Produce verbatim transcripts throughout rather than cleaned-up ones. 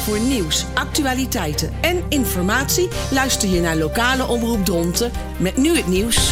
Voor nieuws, actualiteiten en informatie luister je naar Lokale Omroep Dronten met nu het nieuws.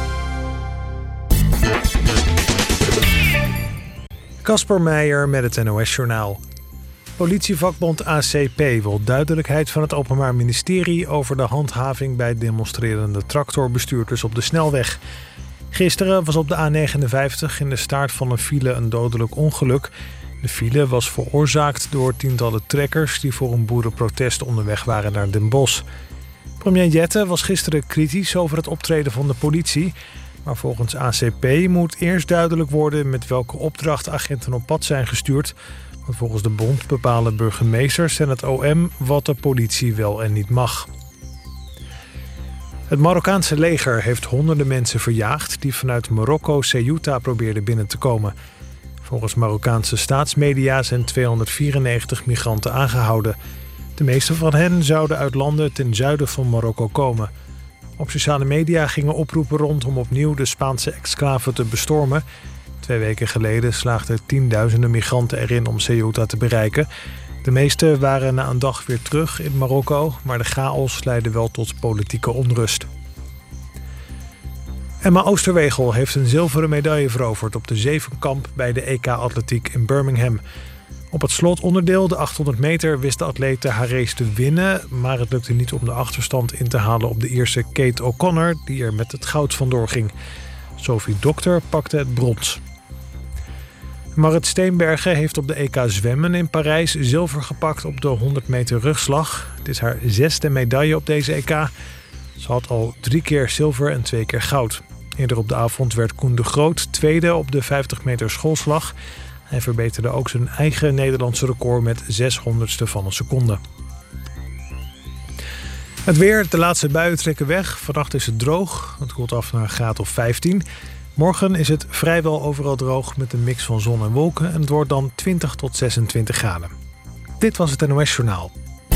Casper Meijer met het N O S-journaal. Politievakbond A C P wil duidelijkheid van het Openbaar Ministerie over de handhaving bij demonstrerende tractorbestuurders op de snelweg. Gisteren was op de A negenenvijftig in de staart van een file een dodelijk ongeluk. De file was veroorzaakt door tientallen trekkers die voor een boerenprotest onderweg waren naar Den Bosch. Premier Jette was gisteren kritisch over het optreden van de politie. Maar volgens A C P moet eerst duidelijk worden met welke opdracht agenten op pad zijn gestuurd. Want volgens de bond bepalen burgemeesters en het O M wat de politie wel en niet mag. Het Marokkaanse leger heeft honderden mensen verjaagd die vanuit Marokko Ceuta probeerden binnen te komen. Volgens Marokkaanse staatsmedia zijn tweehonderdvierennegentig migranten aangehouden. De meeste van hen zouden uit landen ten zuiden van Marokko komen. Op sociale media gingen oproepen rond om opnieuw de Spaanse exclave te bestormen. Twee weken geleden slaagden tienduizenden migranten erin om Ceuta te bereiken. De meeste waren na een dag weer terug in Marokko, maar de chaos leidde wel tot politieke onrust. Emma Oosterwegel heeft een zilveren medaille veroverd op de zevenkamp bij de E K-atletiek in Birmingham. Op het slotonderdeel, de achthonderd meter, wist de atlete haar race te winnen, maar het lukte niet om de achterstand in te halen op de Ierse Kate O'Connor, die er met het goud vandoor ging. Sophie Dokter pakte het brons. Marit Steenbergen heeft op de E K zwemmen in Parijs zilver gepakt op de honderd meter rugslag. Het is haar zesde medaille op deze E K. Ze had al drie keer zilver en twee keer goud. Eerder op de avond werd Koen de Groot tweede op de vijftig meter schoolslag. Hij verbeterde ook zijn eigen Nederlandse record met zeshonderdste van een seconde. Het weer, de laatste buien trekken weg. Vannacht is het droog. Het koelt af naar een graad of vijftien. Morgen is het vrijwel overal droog met een mix van zon en wolken. En het wordt dan twintig tot zesentwintig graden. Dit was het N O S-journaal.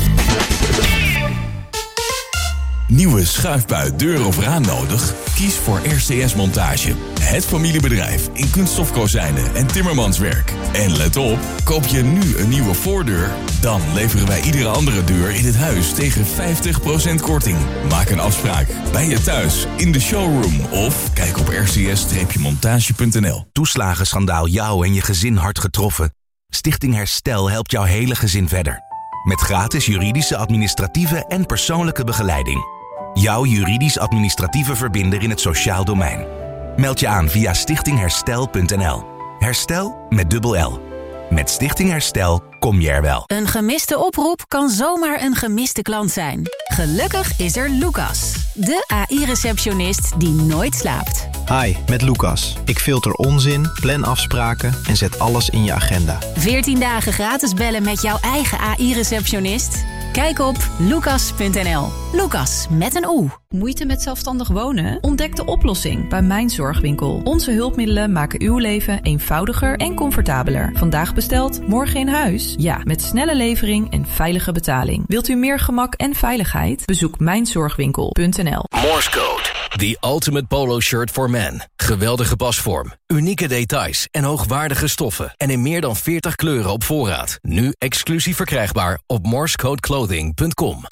Nieuwe schuifbui, deur of raam nodig? Kies voor R C S Montage. Het familiebedrijf in kunststofkozijnen en timmermanswerk. En let op, koop je nu een nieuwe voordeur, dan leveren wij iedere andere deur in het huis tegen vijftig procent korting. Maak een afspraak bij je thuis, in de showroom of kijk op r c s montage punt n l. Toeslagenschandaal jou en je gezin hard getroffen? Stichting Herstel helpt jouw hele gezin verder. Met gratis juridische, administratieve en persoonlijke begeleiding. Jouw juridisch-administratieve verbinder in het sociaal domein. Meld je aan via stichting herstel punt n l. Herstel met dubbel L. Met Stichting Herstel kom je er wel. Een gemiste oproep kan zomaar een gemiste klant zijn. Gelukkig is er Lucas, de A I-receptionist die nooit slaapt. Hi, met Lucas. Ik filter onzin, plan afspraken en zet alles in je agenda. veertien dagen gratis bellen met jouw eigen A I-receptionist? Kijk op lucas punt n l. Lucas met een O. Moeite met zelfstandig wonen? Ontdek de oplossing bij Mijn Zorgwinkel. Onze hulpmiddelen maken uw leven eenvoudiger en comfortabeler. Vandaag besteld, morgen in huis? Ja, met snelle levering en veilige betaling. Wilt u meer gemak en veiligheid? Bezoek mijn zorgwinkel punt n l. Morse Code. The ultimate polo shirt for men. Geweldige pasvorm, unieke details en hoogwaardige stoffen. En in meer dan veertig kleuren op voorraad. Nu exclusief verkrijgbaar op morsecode clothing punt com.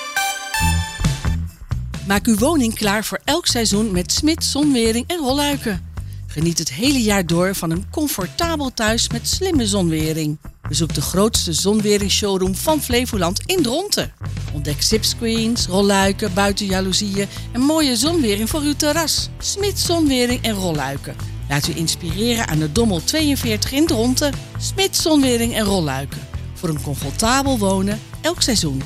Maak uw woning klaar voor elk seizoen met Smits zonwering en rolluiken. Geniet het hele jaar door van een comfortabel thuis met slimme zonwering. Bezoek de grootste zonwering-showroom van Flevoland in Dronten. Ontdek zipscreens, rolluiken, buitenjaloezieën en mooie zonwering voor uw terras. Smits zonwering en rolluiken. Laat u inspireren aan de Dommel tweeënveertig in Dronten. Smits zonwering en rolluiken. Voor een comfortabel wonen elk seizoen.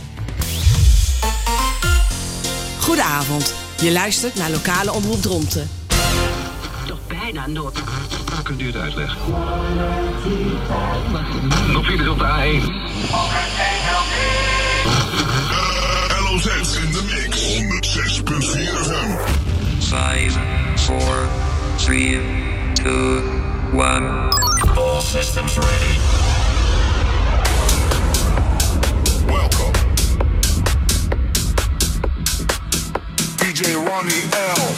Goedenavond. Je luistert naar Lokale Omroep Dronten. Toch bijna nood. Kunt u het uitleggen? Nog files op de A één. L O Z in de mix. honderd zes punt vier F M. vijf, vier, drie, twee, één. All systems ready. Welcome. D J Ronnie L.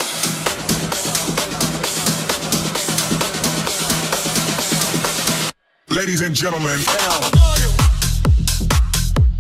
Ladies and gentlemen, L.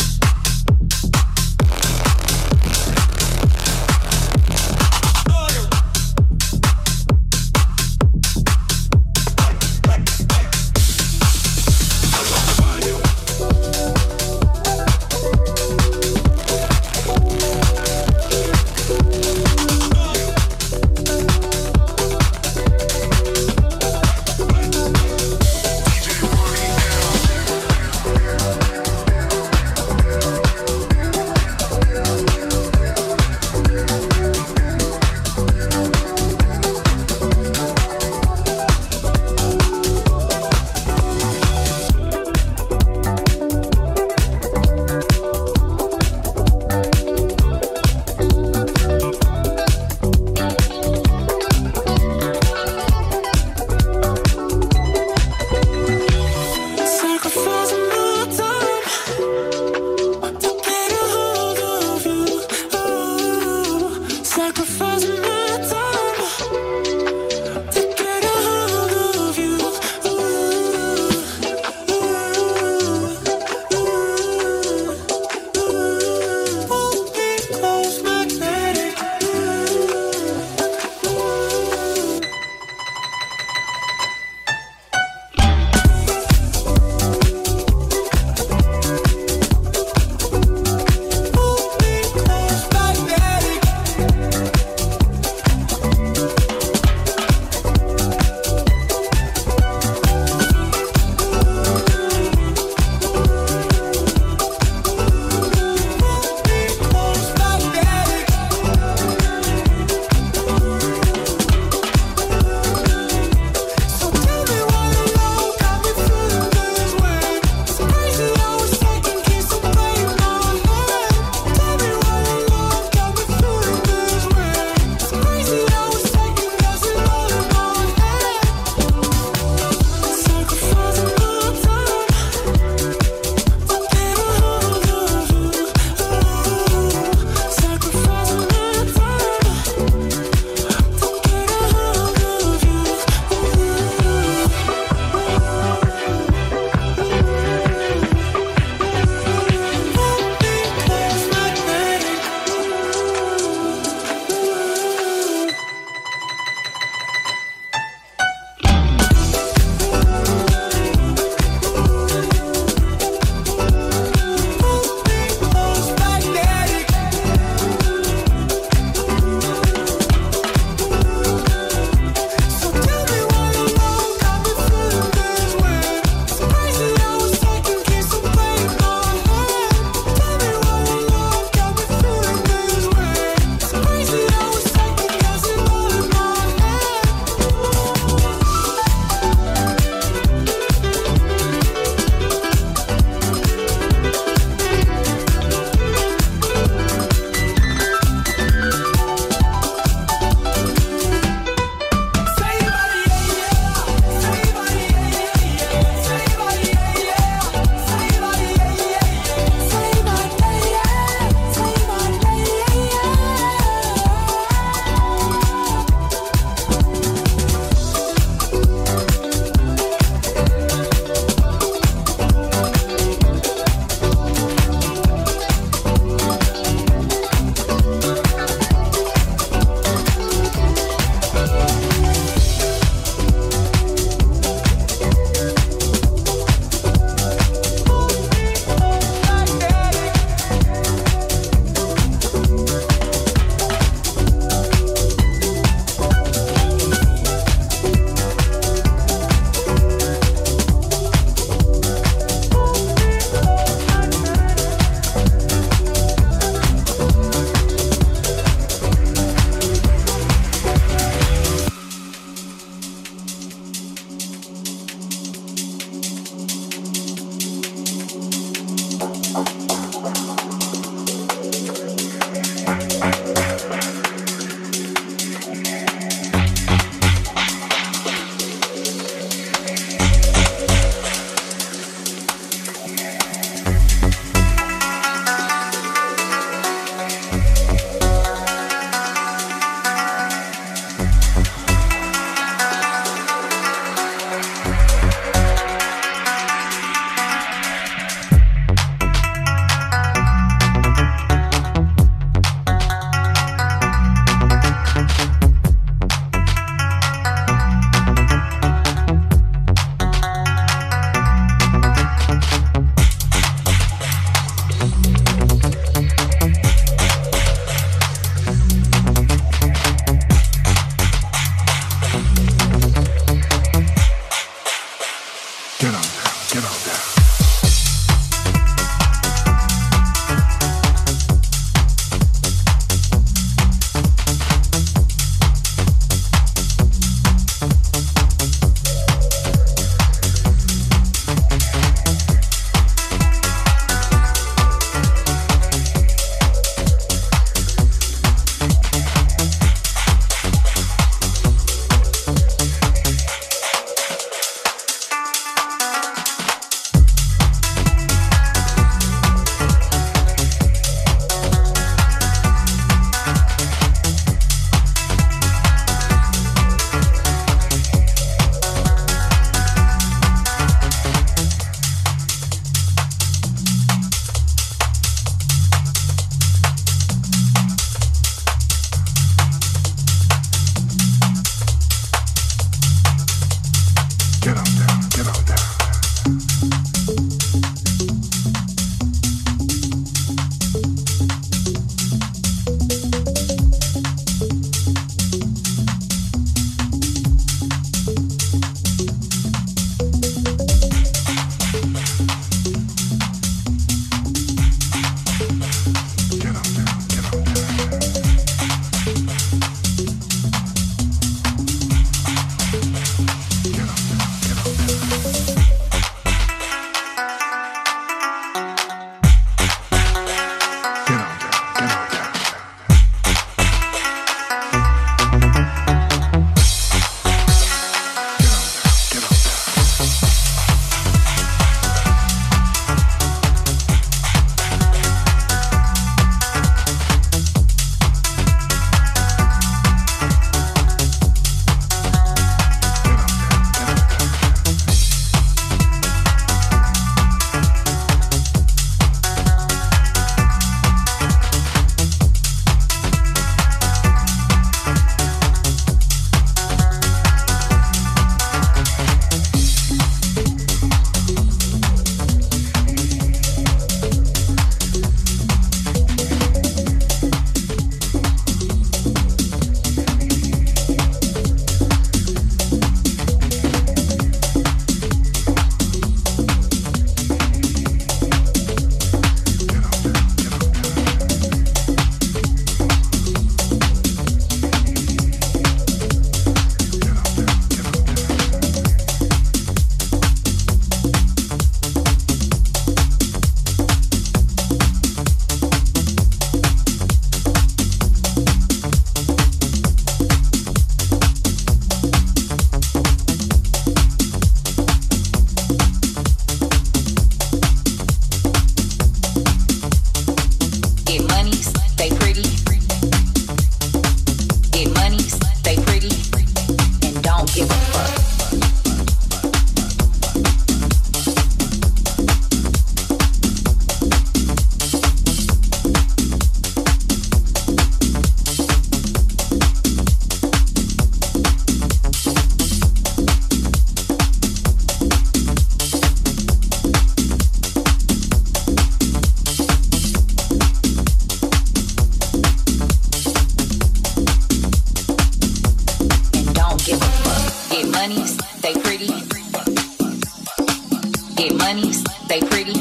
money, stay pretty.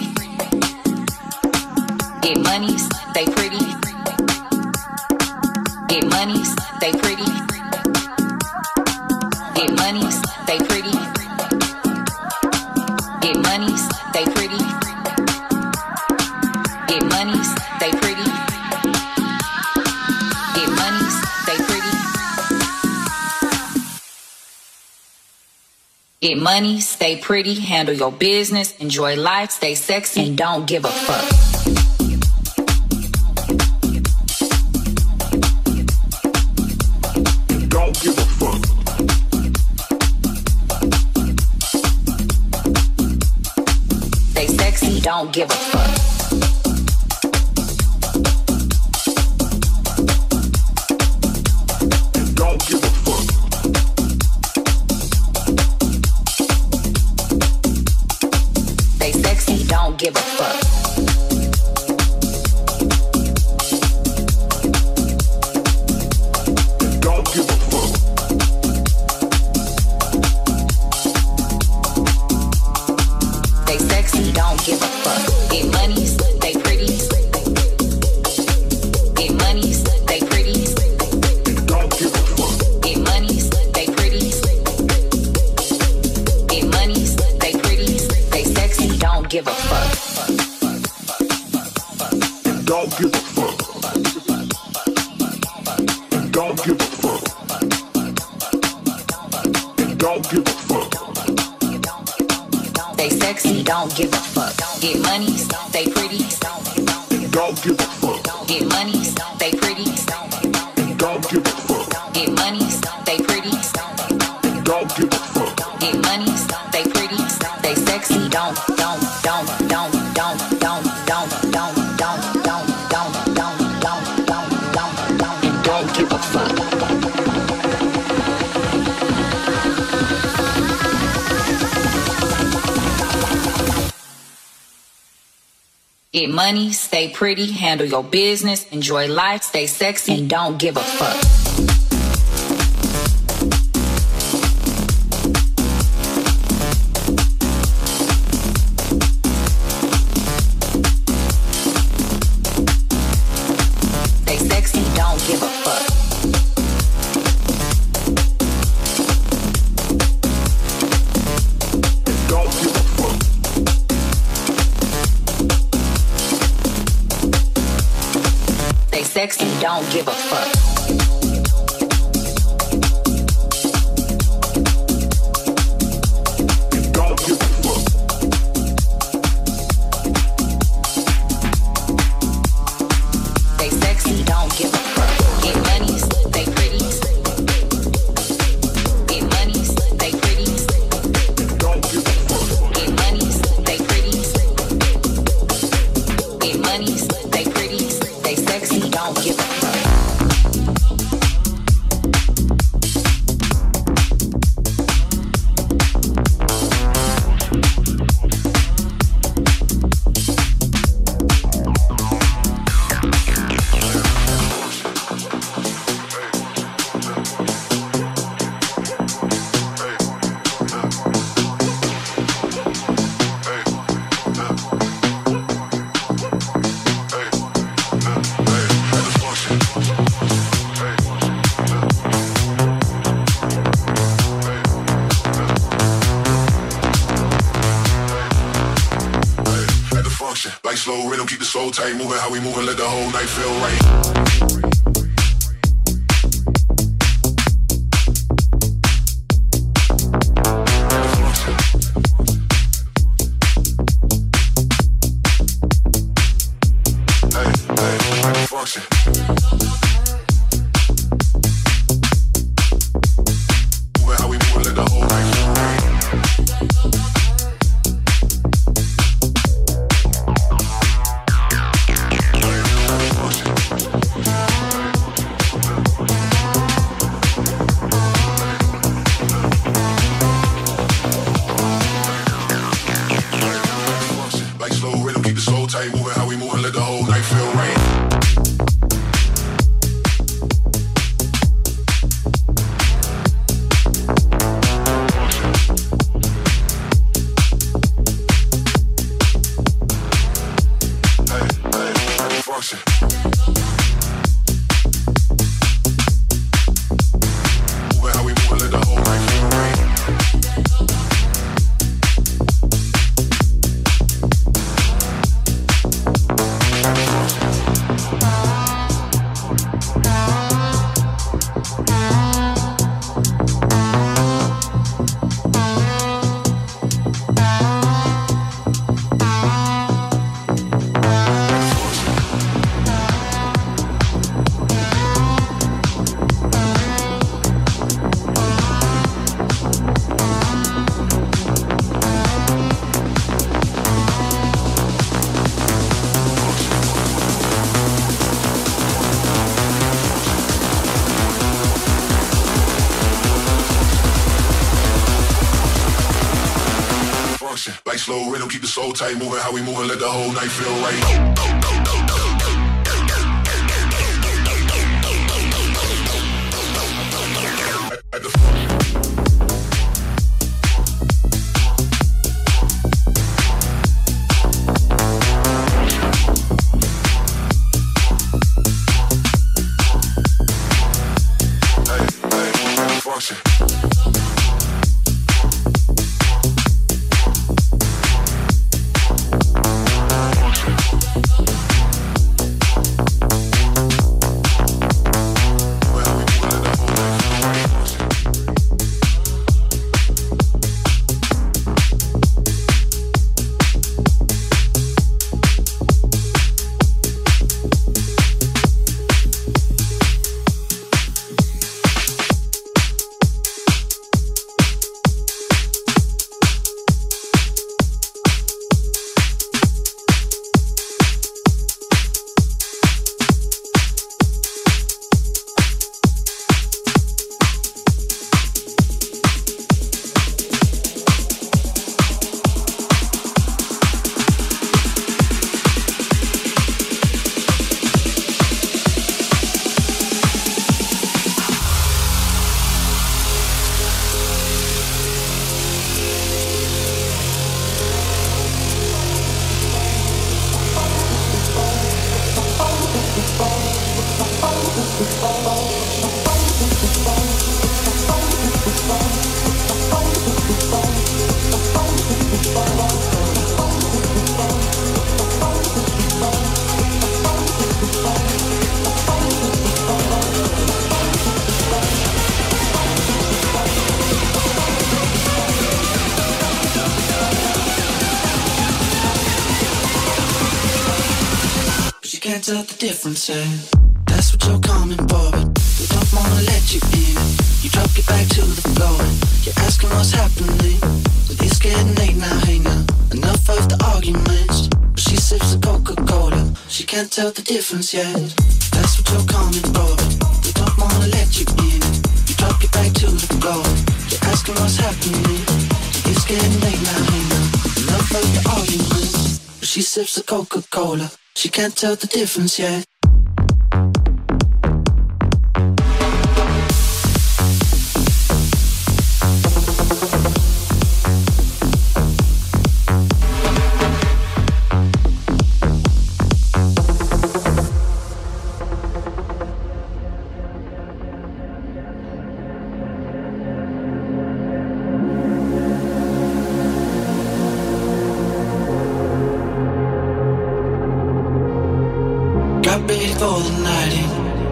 Get money, stay pretty. Get money, stay pretty. Get money, stay pretty. Get money, stay pretty. Get money, stay pretty. Get money, stay pretty. Get money, stay pretty, handle your business, enjoy life, stay sexy, and don't give a fuck. Don't give a fuck. Stay sexy, don't give a fuck. Don't give a fuck. Stay sexy, don't give a fuck. Don't give a fuck. Stay sexy, don't give a fuck. Get money, stay pretty. Get money, stay pretty. Don't give a fuck. Get money, stay pretty. Get money, stay pretty. Stay sexy, don't give a fuck. Don't give a fuck. Don't give a fuck. Don't give a fuck. Stay sexy, don't give a fuck. Get money, stay pretty. Don't give a fuck. Get money, stay pretty. Don't give a fuck. Get money, stay pretty. Don't give a fuck. Get money, stay pretty. Stay sexy, don't, don't, don't, don't, don't, don't, don't, don't, don't, don't, don't, don't, don't, don't, don't, don't, and don't give a fuck. Get money, stay pretty, handle your business, enjoy life, stay sexy, and don't give a fuck. Stay sexy, don't give a fuck. Don't give a fuck. Stay sexy, don't give a fuck. Don't give a fuck. Stay sexy, don't give a fuck. Get money, stay pretty. Get money, stay pretty. Don't give a fuck. Get money, stay pretty. Get money, stay pretty. Stay sexy, don't give a fuck. Like slow rhythm, keep the soul tight, moving how we moving, let the whole night feel right. Function. Move how we move, let the whole night feel right. Like slow rhythm, keep the soul tight, moving how we moving, let the whole night feel right. At the hey, hey, function. Can't tell the difference, eh? That's what you're coming for, but we don't wanna let you in. You drop your back to the floor and you're asking what's happening. But it's getting late now, hey now. Enough of the arguments. She sips a Coca-Cola. She can't tell the difference yet. That's what you're coming for, but we don't wanna let you in. You drop your back to the floor. You're asking what's happening. It's getting late now, hey now. Enough of the arguments. She sips a Coca-Cola. She can't tell the difference yet. Got ready for the night.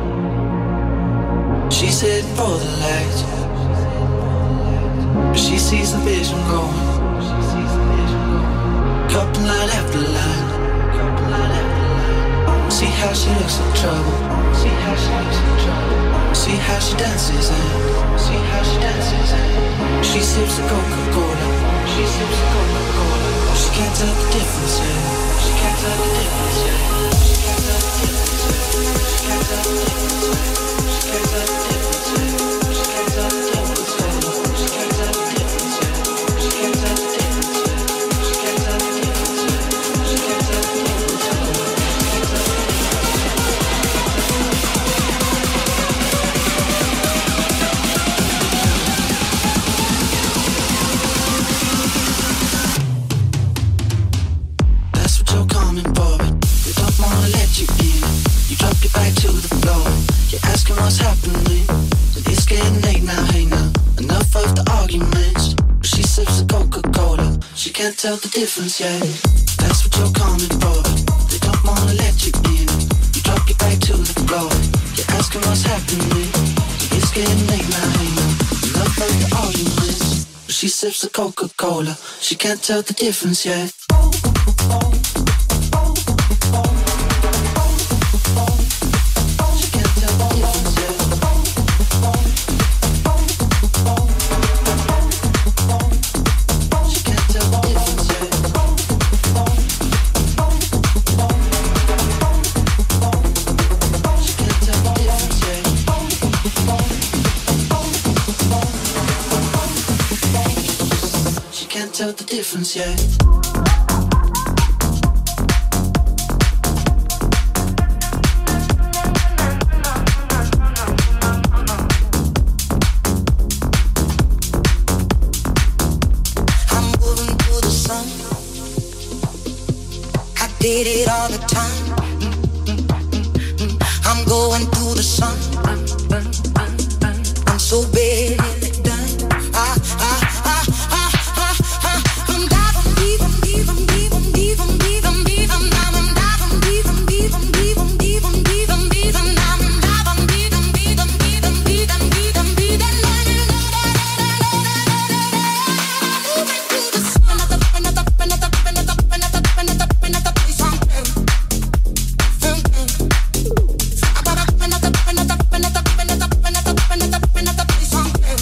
She's heading for the light. She sees the vision going. Couple line after line. See how she looks in trouble. See how she looks in trouble. See how she dances and see how she dances and she sips the Coca-Cola. She sips the Coca-Cola. She can't tell the difference. Yeah. She can't tell the difference. Yeah. She can't tell the difference. She can't tell the difference. She can't tell the difference. She can't tell the difference. She can't tell the difference. She can't tell the difference. She can't tell the difference. She can't tell the difference. That's what you're coming for, but we don't wanna let you in. You drop your back to the floor. You're asking what's happening. And it's getting late now, hey now. Enough of the arguments. But she sips a Coca-Cola. She can't tell the difference yet. That's what you're coming for. They don't wanna let you in. You drop your back to the floor. You're asking what's happening. And it's getting late now, hey now. Enough of the arguments. But she sips a Coca-Cola. She can't tell the difference yet. Tell the difference yet. I'm moving to the sun. I did it all the time. I'm going through the sun. I'm so bad at it done. I, I Something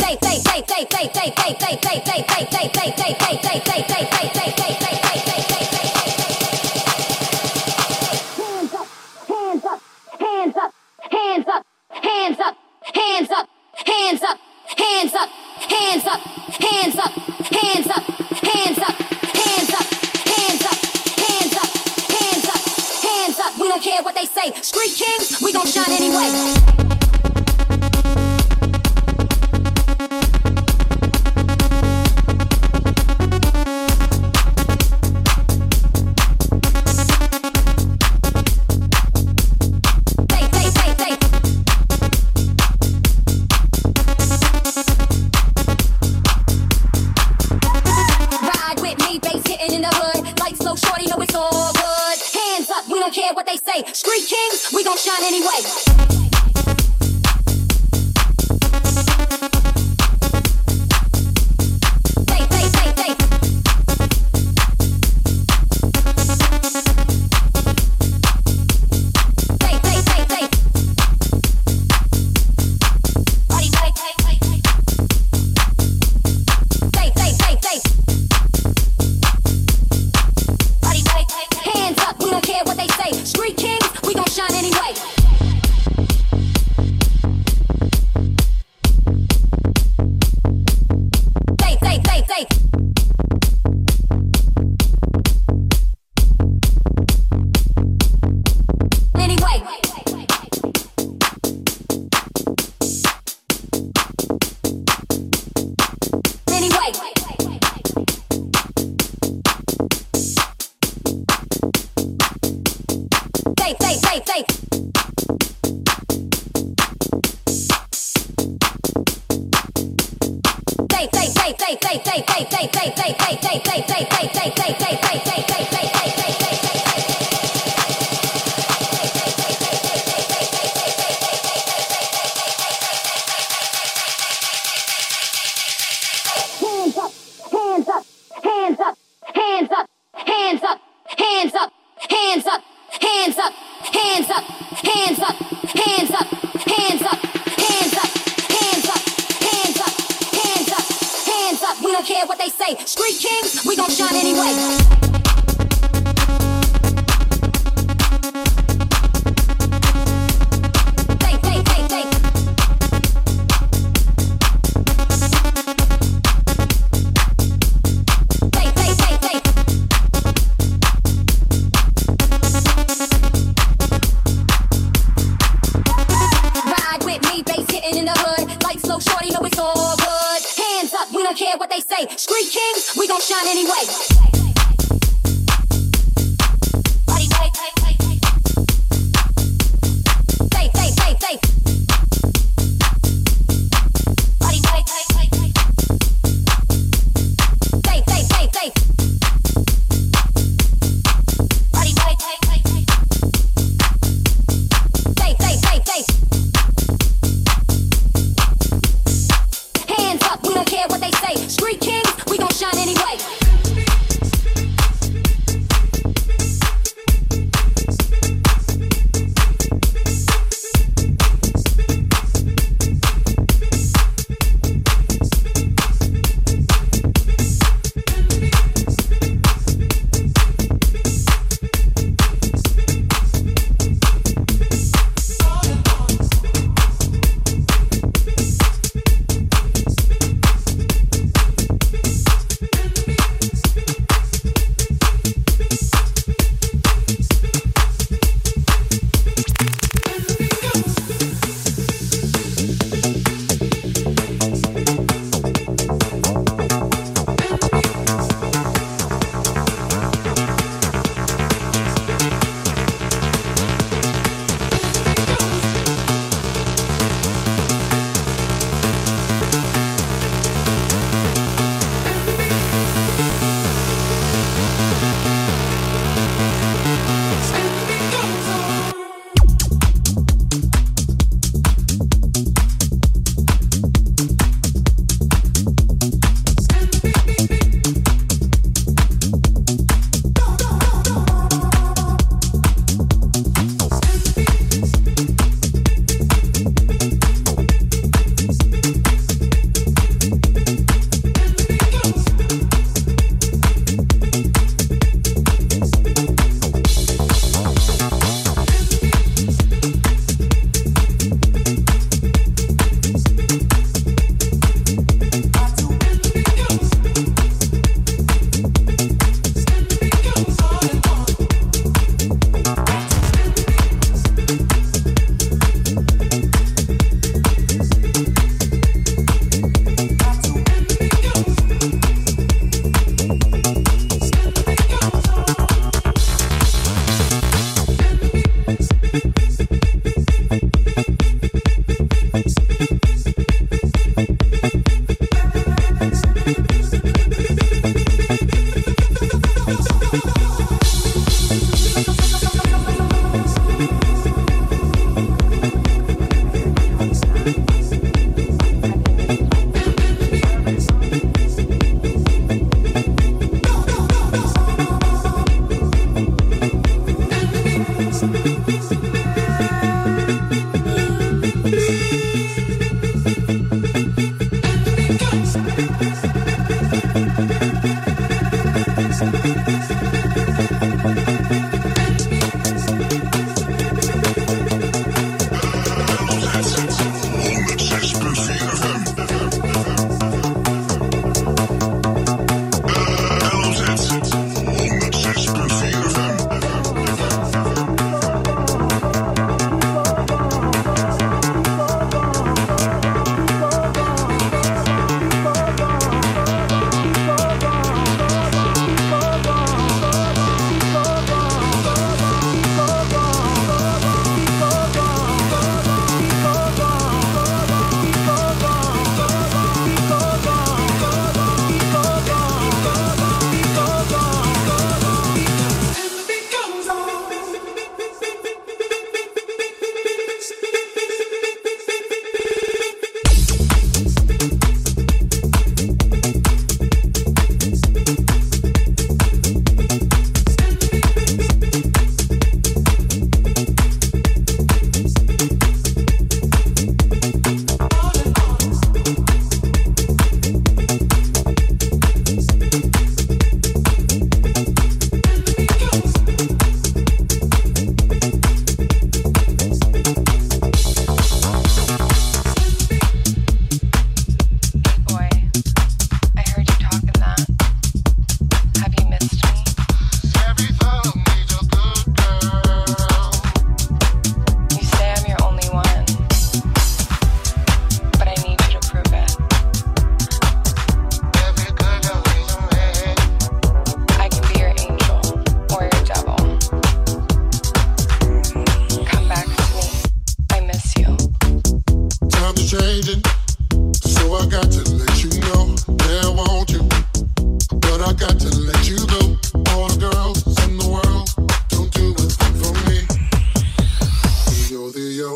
Hands up, we don't care what they say. Street kings, we gon' shine anyway.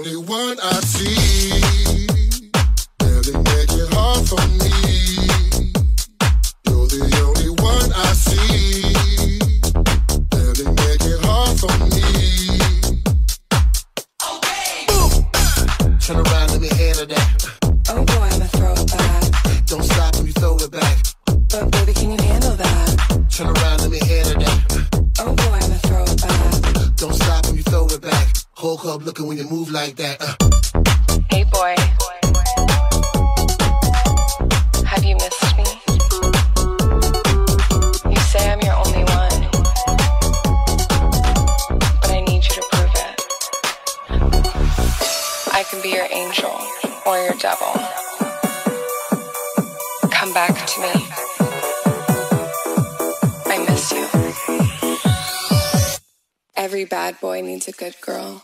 only one I see. Barely make it hard for me. You're the only one I see. Barely make it hard for me. Okay. Boom. Turn around, let me handle that. Oh boy, I'ma throw it back. Don't stop when you throw it back. But baby, can you handle that? Turn around, let me handle that. Oh boy, I'ma throw it back. Don't stop when you throw it back. Whole club looking when you move like that. Uh. Hey boy, have you missed me? You say I'm your only one, but I need you to prove it. I can be your angel or your devil. Come back to me. I miss you. Every bad boy needs a good girl.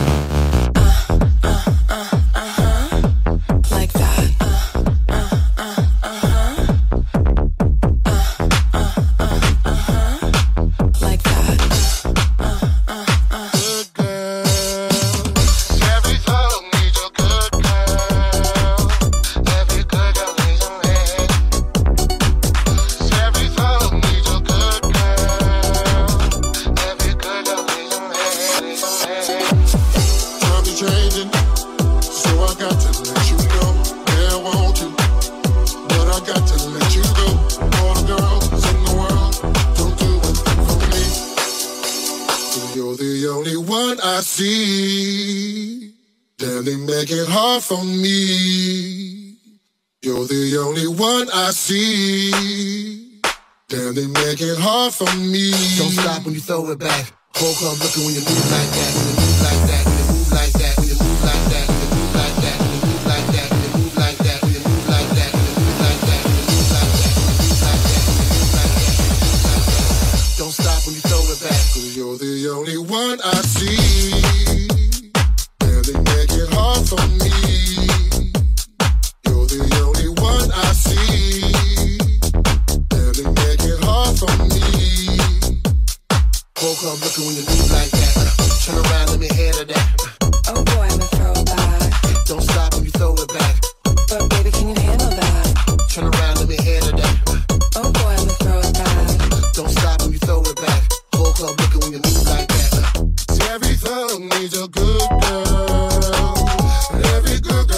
I see. Damn, they make it hard for me. You're the only one I see. Damn, they make it hard for me. Don't stop when you throw it back. Whole club looking when you move like that. When you move like that. When you move like that. When you move like that. When you move like that. When you move like that. When you move like that. When you move like that. When you move like that. When you move like that. When you move like that. When you move like that. Don't stop when you throw it back. 'Cause you're the only one I see. Damn, they make it hard for me. You're the only one I see. Damn, they make it hard for me. Whole club looking when you move like that. Uh, turn around, let me handle that. Uh, oh boy, I'ma throw it back. Don't stop when you throw it back. But baby, can you handle that? Turn around, let me handle that. Uh, oh boy, I'ma throw it back. Don't stop when you throw it back. Whole club looking when you move like that. Uh, See, every thug needs a good girl. And every good girl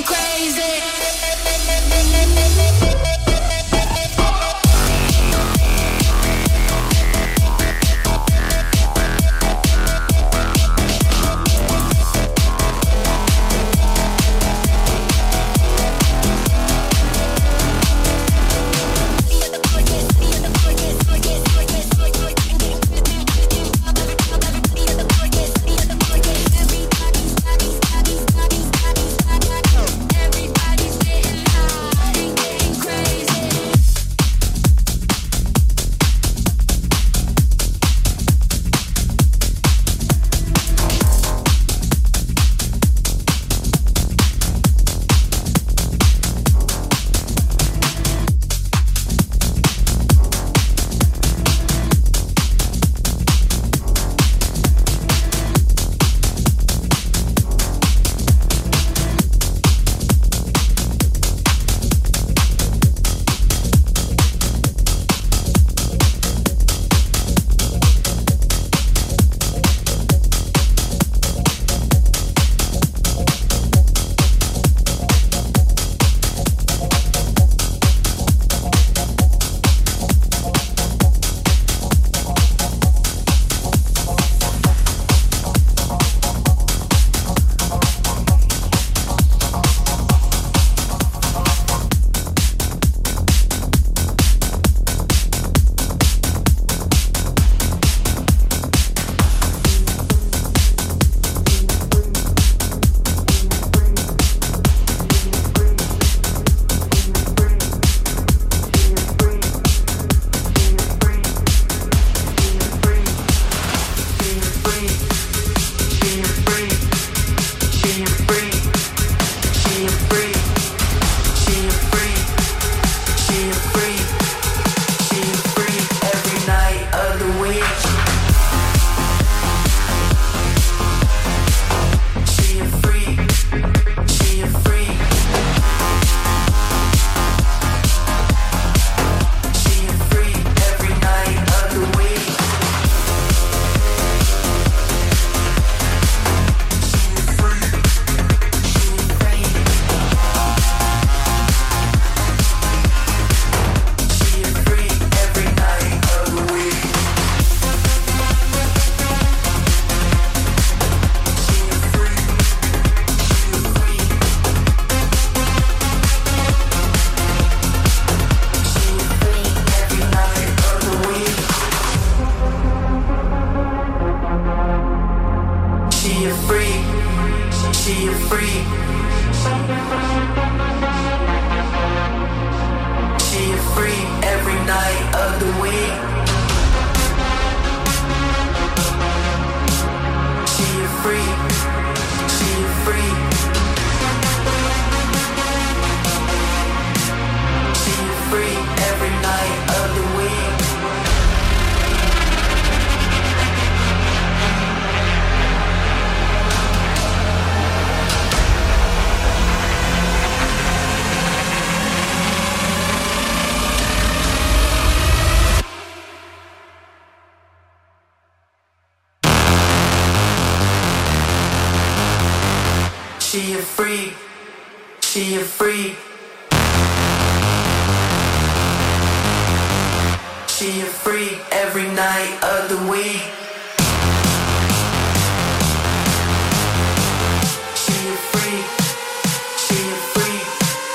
See you free. See you free every night of the week. See you free. See you free.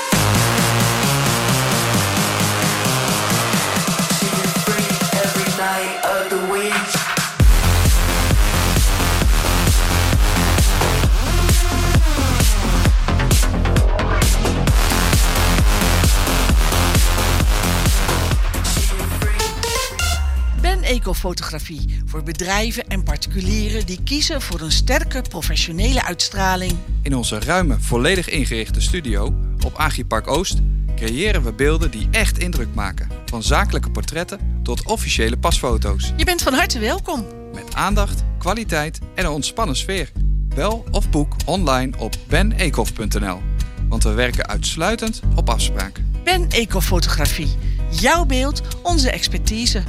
See you free every night of the week. Ecofotografie voor bedrijven en particulieren die kiezen voor een sterke professionele uitstraling. In onze ruime, volledig ingerichte studio op Agripark Oost creëren we beelden die echt indruk maken. Van zakelijke portretten tot officiële pasfoto's. Je bent van harte welkom. Met aandacht, kwaliteit en een ontspannen sfeer. Bel of boek online op ben ecof punt n l. Want we werken uitsluitend op afspraak. Ben Ecofotografie. Jouw beeld, onze expertise.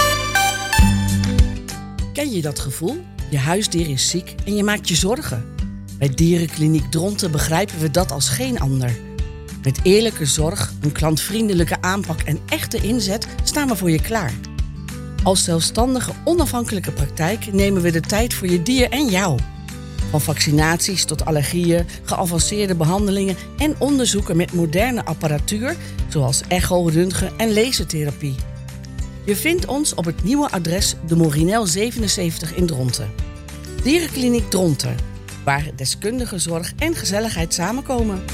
Ken je dat gevoel? Je huisdier is ziek en je maakt je zorgen. Bij Dierenkliniek Dronten begrijpen we dat als geen ander. Met eerlijke zorg, een klantvriendelijke aanpak en echte inzet staan we voor je klaar. Als zelfstandige, onafhankelijke praktijk nemen we de tijd voor je dier en jou. Van vaccinaties tot allergieën, geavanceerde behandelingen en onderzoeken met moderne apparatuur zoals echo, röntgen en lasertherapie. Je vindt ons op het nieuwe adres de Morinel zevenenzeventig in Dronten. Dierenkliniek Dronten, waar deskundige zorg en gezelligheid samenkomen.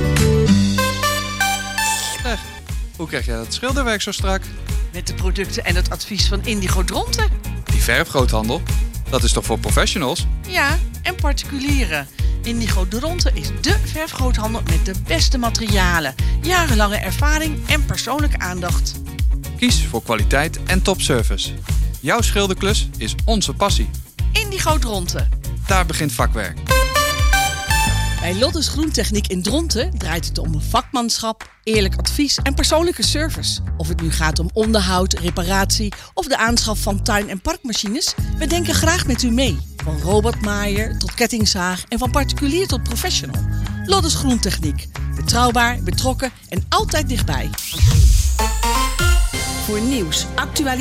Zeg, hoe krijg jij dat schilderwerk zo strak? Met de producten en het advies van Indigo Dronten. Die verfgroothandel, dat is toch voor professionals? Ja, en particulieren. Indigo Dronten is dé verfgroothandel met de beste materialen, jarenlange ervaring en persoonlijke aandacht. Kies voor kwaliteit en topservice. Jouw schilderklus is onze passie. Indigo Dronten. Daar begint vakwerk. Bij Loddes Groentechniek in Dronten draait het om vakmanschap, eerlijk advies en persoonlijke service. Of het nu gaat om onderhoud, reparatie of de aanschaf van tuin- en parkmachines, we denken graag met u mee. Van robotmaaier tot kettingzaag en van particulier tot professional. Loddes Groentechniek. Betrouwbaar, betrokken en altijd dichtbij. Voor nieuws, actualiteit.